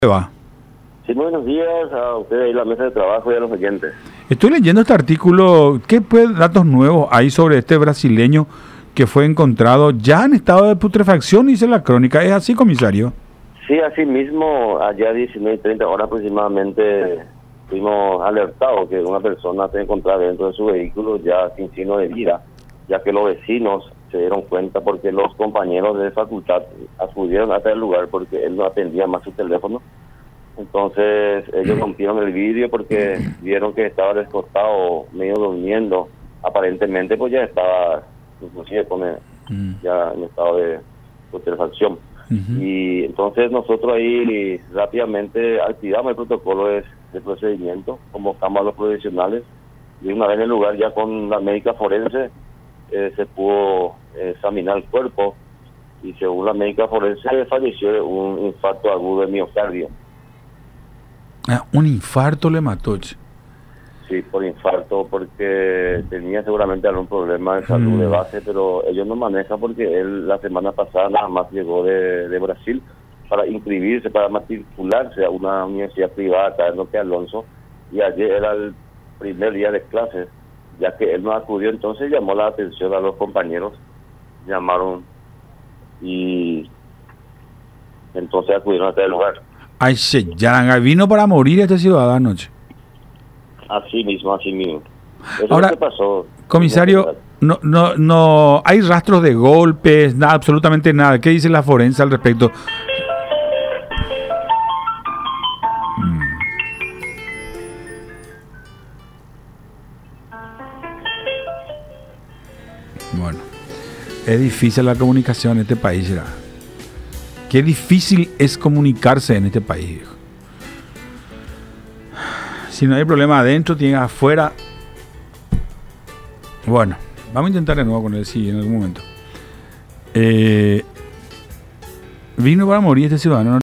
Va. Sí, buenos días a ustedes y la mesa de trabajo y a los oyentes. Estoy leyendo este artículo. ¿Qué datos nuevos hay sobre este brasileño que fue encontrado ya en estado de putrefacción? Dice la crónica. ¿Es así, comisario? Sí, así mismo, allá 19:30 horas aproximadamente, fuimos alertados que una persona se encontraba dentro de su vehículo ya sin signo de vida, ya que los vecinos se dieron cuenta porque los compañeros de facultad acudieron hasta el lugar porque él no atendía más su teléfono. Entonces ellos rompieron el vidrio porque vieron que estaba descostado, medio durmiendo. Aparentemente pues ya estaba, inclusive ya en estado de putrefacción. Y entonces nosotros ahí rápidamente activamos el protocolo de procedimiento, convocamos a los profesionales y una vez en el lugar ya con la médica forense se pudo examinar el cuerpo y según la médica forense falleció de un infarto agudo de miocardio. Un infarto le mató. Sí, por infarto, porque tenía seguramente algún problema de salud de base, pero ellos no manejan porque él la semana pasada nada más llegó de Brasil para inscribirse, para matricularse a una universidad privada acá en Roque Alonso, y ayer era el primer día de clases, ya que él no acudió, entonces llamó la atención a los compañeros, llamaron y entonces acudieron hasta el lugar. Ay, Yaranga, vino para morir este ciudadano. Así mismo. Eso Ahora, es lo que pasó. Comisario, no hay rastros de golpes, nada, absolutamente nada. ¿Qué dice la forense al respecto? Bueno, es difícil la comunicación en este país, ¿verdad? Qué difícil es comunicarse en este país, viejo. Si no hay problema adentro, tiene afuera. Bueno, vamos a intentar de nuevo con él, sí, en algún momento. Vino para morir este ciudadano.